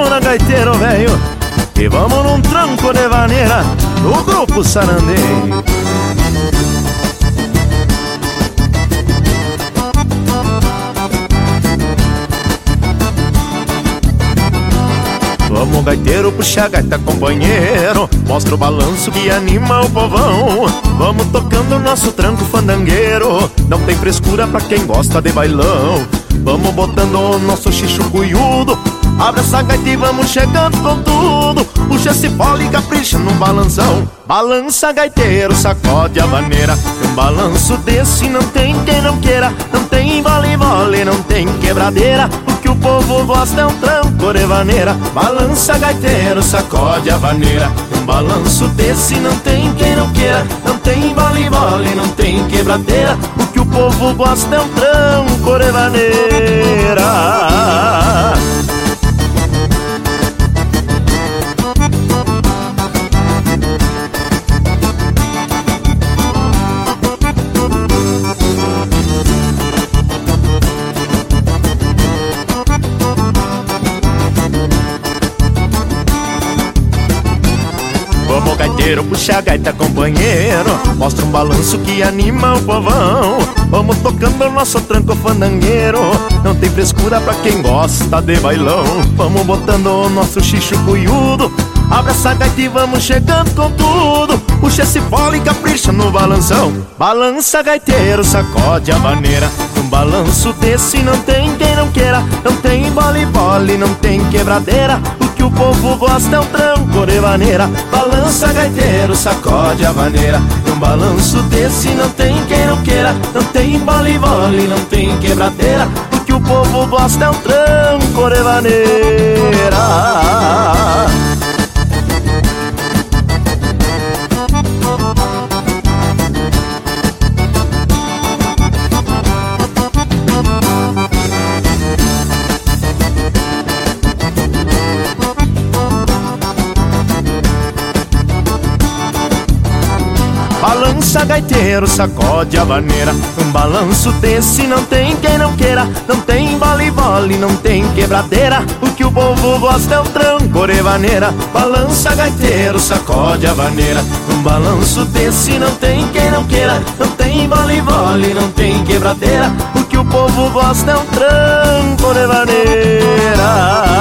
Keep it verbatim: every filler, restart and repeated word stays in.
sanfona, gaiteiro velho, e vamos num tranco de vaneira do grupo Sarandeio. Vamos, gaiteiro, puxa a gaita, companheiro, mostra o balanço que anima o povão. Vamos tocando o nosso tranco fandangueiro, não tem frescura pra quem gosta de bailão. Vamos botando o nosso xixo cuiudo, abre essa gaita e vamos chegando com tudo. Puxa esse fole e capricha no balanção. Balança, gaiteiro, sacode a vaneira, um balanço desse não tem quem não queira. Não tem vole-vole, não tem quebradeira, o que o povo gosta é um tranco de vaneira. Balança, gaiteiro, sacode a vaneira, um balanço desse não tem quem não queira. Não tem vole-vole, não tem quebradeira, o que o povo gosta é um tranco de vaneira. Vamos, gaiteiro, puxa a gaita, companheiro, mostra um balanço que anima o povão. Vamos tocando o nosso tranco fandangueiro, não tem frescura pra quem gosta de bailão. Vamos botando o nosso xixo cuiudo, abre essa gaita e vamos chegando com tudo. Puxa esse fole e capricha no balanção. Balança, gaiteiro, sacode a vaneira, um balanço desse não tem quem não queira. Não tem vole-vole, não tem quebradeira, o que o povo gosta é um tranco de vaneira. Balança, gaiteiro, sacode a vaneira, um balanço desse não tem quem não queira. Não tem vole-vole, não tem quebradeira, o que o povo gosta é um tranco de vaneira. Balança, gaiteiro, sacode a vaneira, um balanço desse não tem quem não queira. Não tem vole-vole, não tem quebradeira, o que o povo gosta é um tranco de vaneira. Balança, gaiteiro, sacode a vaneira, um balanço desse não tem quem não queira. Não tem vole-vole, não tem quebradeira, o que o povo gosta é um tranco de vaneira.